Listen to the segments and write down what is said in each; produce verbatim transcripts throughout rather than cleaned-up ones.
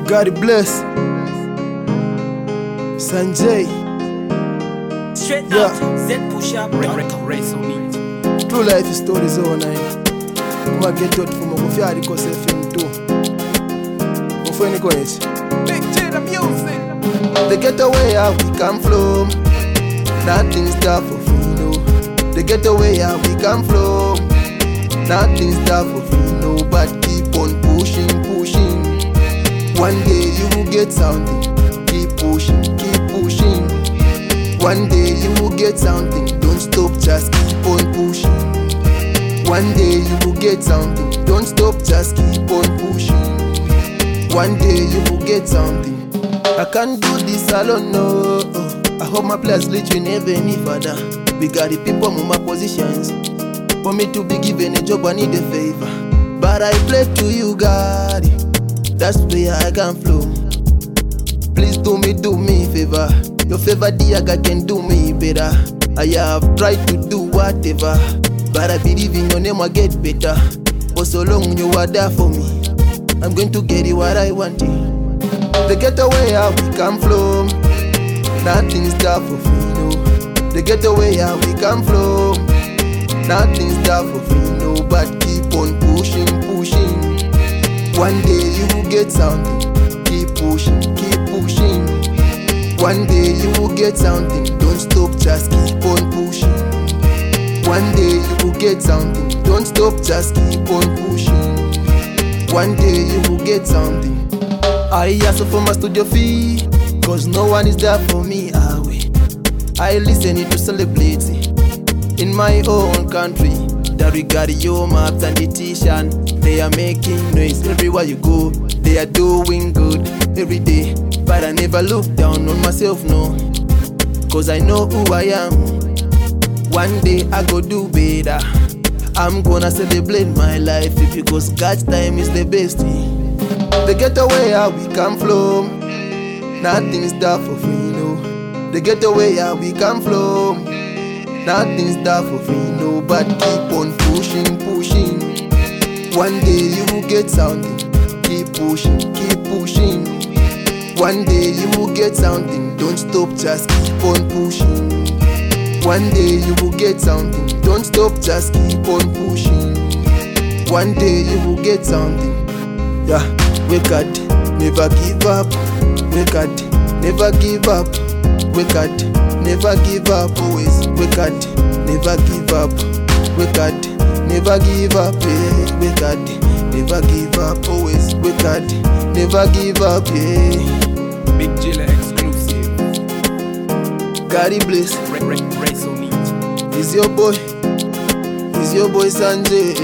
God bless Sanjay. Straight Yeah. out, Z push up, race on it. True life stories all night. Kuma get out from Mokofia because F M two. Mofweni Koech. Big J the music. They get away how we come from. Nothing's there for free, no. They get away how we come from. Nothing's there for free, no. But keep on pushing, pushing. One day you will get something. Keep pushing, keep pushing. One day you will get something. Don't stop, just keep on pushing. One day you will get something. Don't stop, just keep on pushing. One day you will get something. I can't do this alone, no. I hope my players reach in heaven, Father. We got the people in my positions. For me to be given a job, I need a favor. But I pray to you, God. That's where I can flow. Please do me, do me a favor. Your favor, dear God, can do me better. I have tried to do whatever, but I believe in your name I get better. For so long you are there for me, I'm going to get it what I want. They get away how we come from. Nothing's there for free, no. They get away how we come from. Nothing's there for free, no. But keep on pushing, pushing. One day you will get something. Keep pushing, keep pushing. One day you will get something. Don't stop, just keep on pushing. One day you will get something. Don't stop, just keep on pushing. One day you will get something. I hustle for my studio fee, cause no one is there for me. Ah, we. I listen to celebrate in my own country. That we got your maps and the t-shirt. They are making noise everywhere you go. They are doing good every day. But I never look down on myself, no. Cause I know who I am. One day I go do better. I'm gonna celebrate my life because God's time is the best. They get away how we come from. Nothing's there for free, no. They get away how we come from. Nothing's there for free, no. But keep on pushing, pushing. One day you will get something. Keep pushing, keep pushing. One day you will get something. Don't stop, just keep on pushing. One day you will get something. Don't stop, just keep on pushing. One day you will get something. Yeah, we got, never give up. We got, never give up. We got, never give up. Always, we got, never give up. We got, never give up. Yeah, we got, never give up. Always, we got, never give up. Yeah. Big J exclusive. God bless. Race on it. Is your boy, is your boy Sanjay.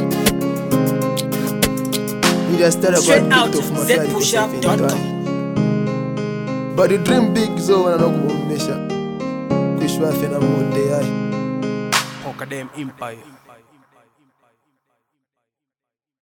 We just started Straight about out, of my Z push up dot com. But the dream big, so I don't go measure. Kushwa fena mo day. Poker them empire.